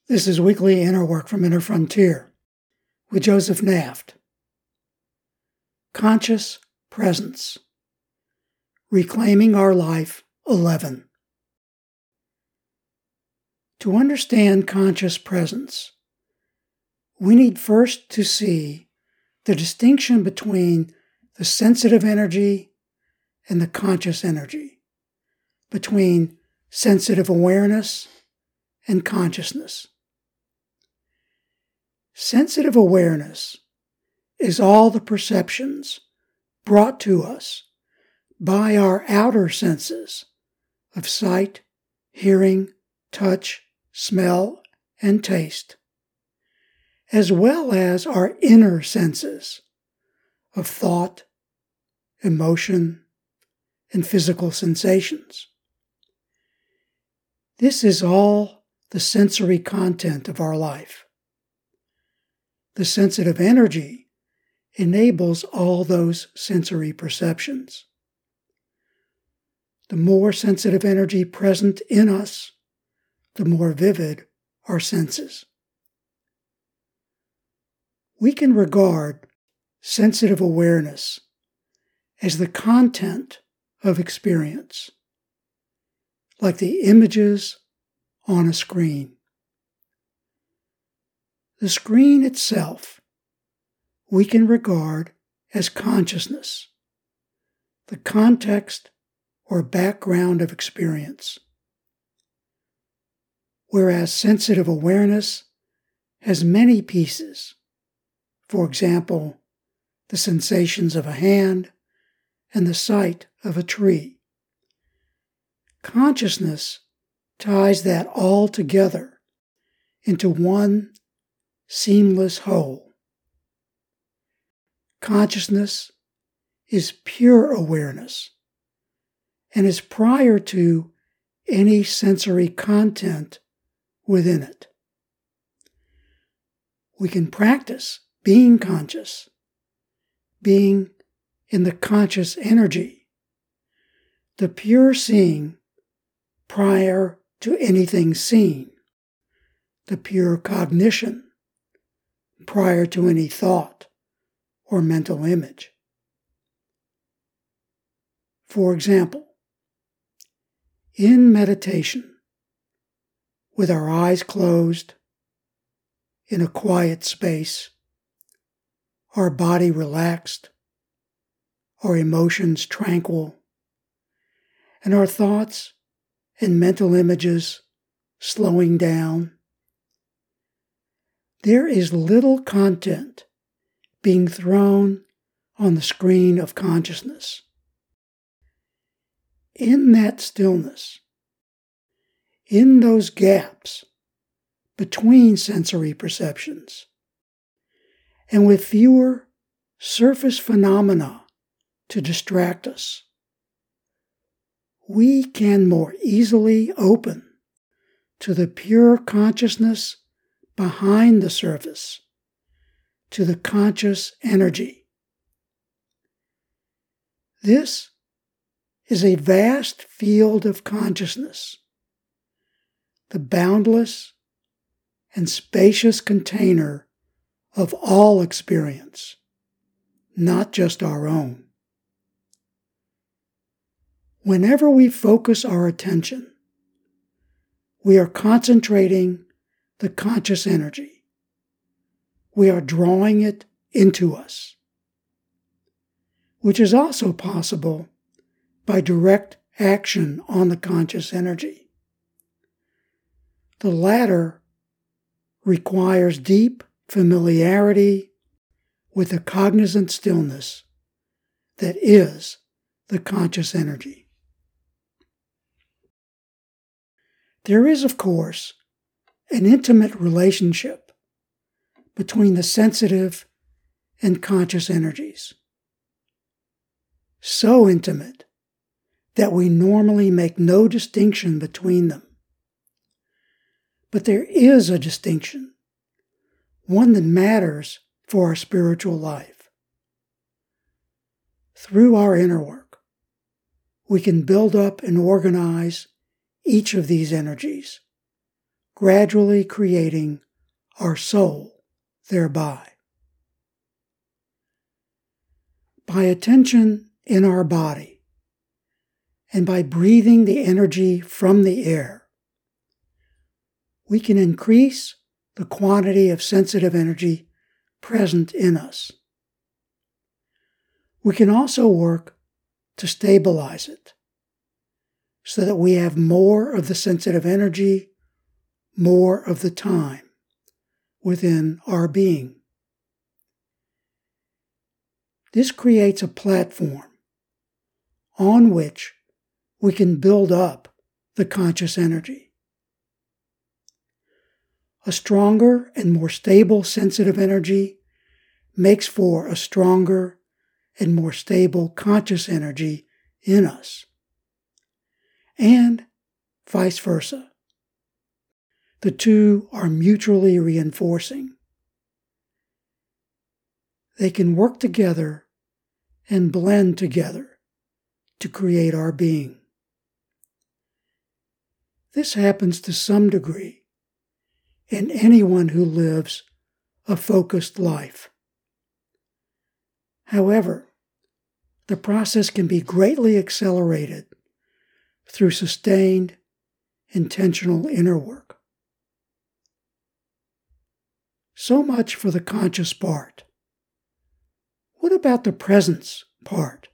This is Weekly Inner Work from Inner Frontier with Joseph Naft. Conscious Presence. Reclaiming Our Life 11. To understand conscious presence, we need first to see the distinction between the sensitive energy and the conscious energy, between sensitive awareness and consciousness. Sensitive awareness is all the perceptions brought to us by our outer senses of sight, hearing, touch, smell, and taste, as well as our inner senses of thought, emotion, and physical sensations. This is all the sensory content of our life. The sensitive energy enables all those sensory perceptions. The more sensitive energy present in us, the more vivid our senses. We can regard sensitive awareness as the content of experience, like the images on a screen. The screen itself we can regard as consciousness, the context or background of experience, whereas sensitive awareness has many pieces, for example, the sensations of a hand and the sight of a tree. Consciousness ties that all together into one seamless whole. Consciousness is pure awareness and is prior to any sensory content within it. We can practice being conscious, being in the conscious energy, the pure seeing prior to anything seen, the pure cognition prior to any thought or mental image. For example, in meditation, with our eyes closed, in a quiet space, our body relaxed, our emotions tranquil, and our thoughts and mental images slowing down, there is little content being thrown on the screen of consciousness. In that stillness, in those gaps between sensory perceptions, and with fewer surface phenomena to distract us, we can more easily open to the pure consciousness behind the surface, to the conscious energy. This is a vast field of consciousness, the boundless and spacious container of all experience, not just our own. Whenever we focus our attention, we are concentrating the conscious energy. We are drawing it into us, which is also possible by direct action on the conscious energy. The latter requires deep familiarity with the cognizant stillness that is the conscious energy. There is, of course, an intimate relationship between the sensitive and conscious energies. So intimate that we normally make no distinction between them. But there is a distinction, one that matters for our spiritual life. Through our inner work, we can build up and organize each of these energies, gradually creating our soul thereby. By attention in our body, and by breathing the energy from the air, we can increase the quantity of sensitive energy present in us. We can also work to stabilize it so that we have more of the sensitive energy, more of the time within our being. This creates a platform on which we can build up the conscious energy. A stronger and more stable sensitive energy makes for a stronger and more stable conscious energy in us, and vice versa. The two are mutually reinforcing. They can work together and blend together to create our being. This happens to some degree in anyone who lives a focused life. However, the process can be greatly accelerated through sustained, intentional inner work. So much for the conscious part. What about the presence part?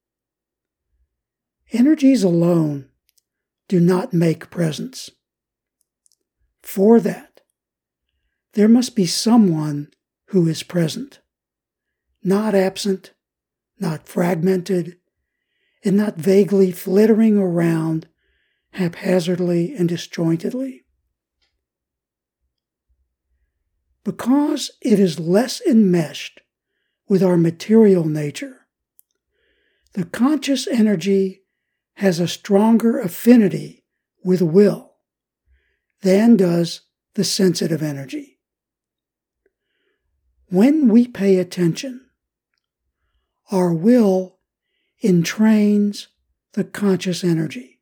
Energies alone do not make presence. For that, there must be someone who is present, not absent, not fragmented, and not vaguely flittering around haphazardly and disjointedly. Because it is less enmeshed with our material nature, the conscious energy has a stronger affinity with will than does the sensitive energy. When we pay attention, our will entrains the conscious energy.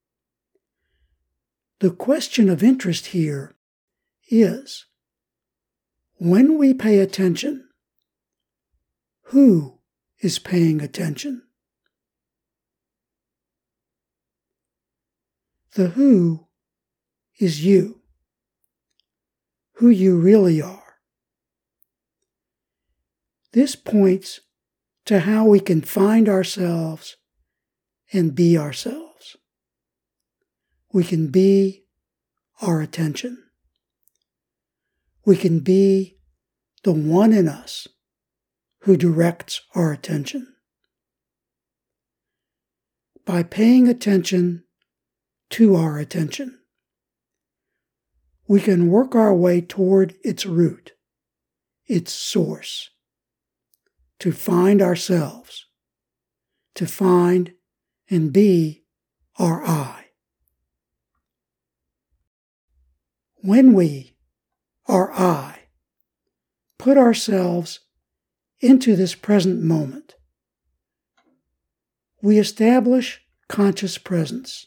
The question of interest here is, when we pay attention, who is paying attention? The who is you, who you really are. This points to how we can find ourselves and be ourselves. We can be our attention. We can be the one in us who directs our attention. By paying attention to our attention, we can work our way toward its root, its source, to find ourselves, to find and be our I. When we, our I, put ourselves into this present moment, we establish conscious presence.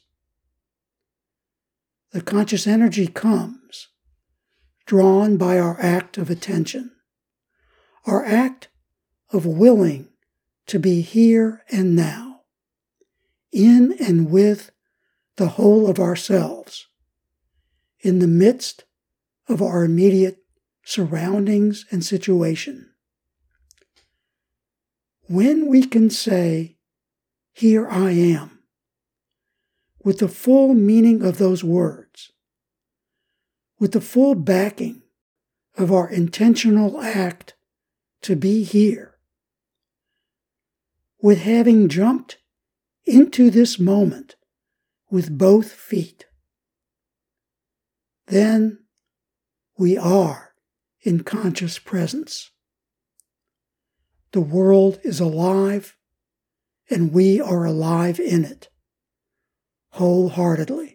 The conscious energy comes, drawn by our act of attention, our act of willing to be here and now, in and with the whole of ourselves, in the midst of our immediate surroundings and situation. When we can say, "Here I am," with the full meaning of those words, with the full backing of our intentional act to be here, with having jumped into this moment with both feet, then we are in conscious presence. The world is alive, and we are alive in it, wholeheartedly.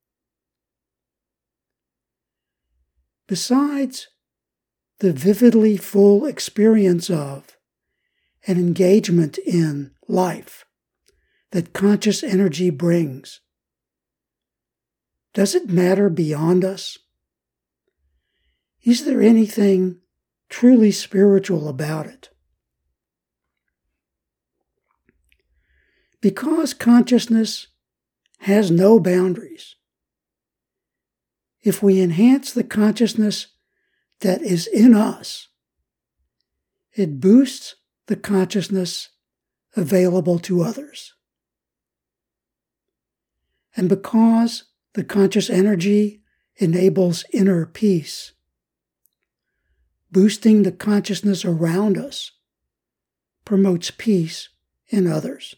Besides the vividly full experience of and engagement in life that conscious energy brings, does it matter beyond us Is there anything truly spiritual about it? Because consciousness has no boundaries, if we enhance the consciousness that is in us, it boosts the consciousness available to others. And because the conscious energy enables inner peace, boosting the consciousness around us promotes peace in others.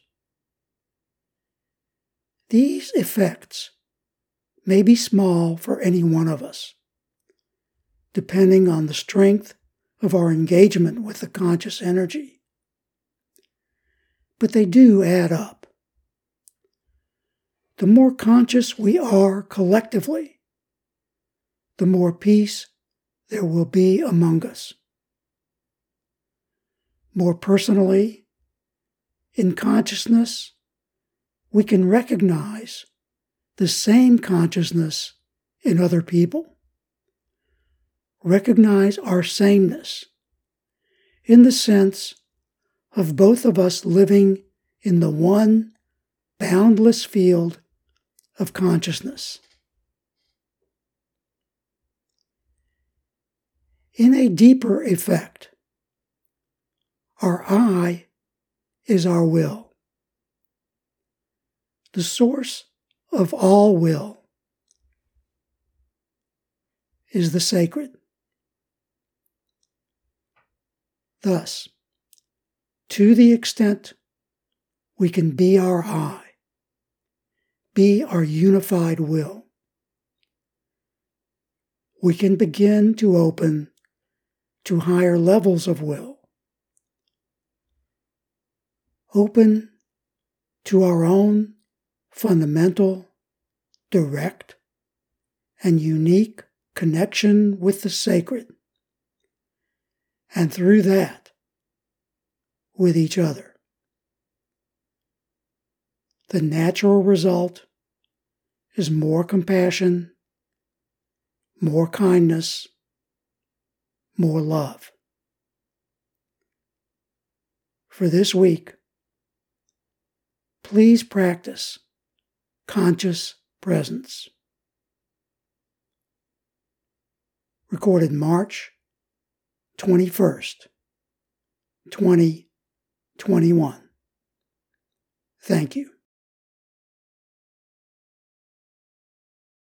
These effects may be small for any one of us, depending on the strength of our engagement with the conscious energy. But they do add up. The more conscious we are collectively, the more peace there will be among us. More personally, in consciousness, we can recognize the same consciousness in other people. Recognize our sameness in the sense of both of us living in the one boundless field of consciousness. In a deeper effect, our I is our will. The source of all will is the sacred. Thus, to the extent we can be our I, be our unified will, we can begin to open to higher levels of will, open to our own fundamental, direct, and unique connection with the sacred, and through that, with each other. The natural result is more compassion, more kindness, more love. For this week, please practice conscious presence. Recorded March 21st, 2021. Thank you.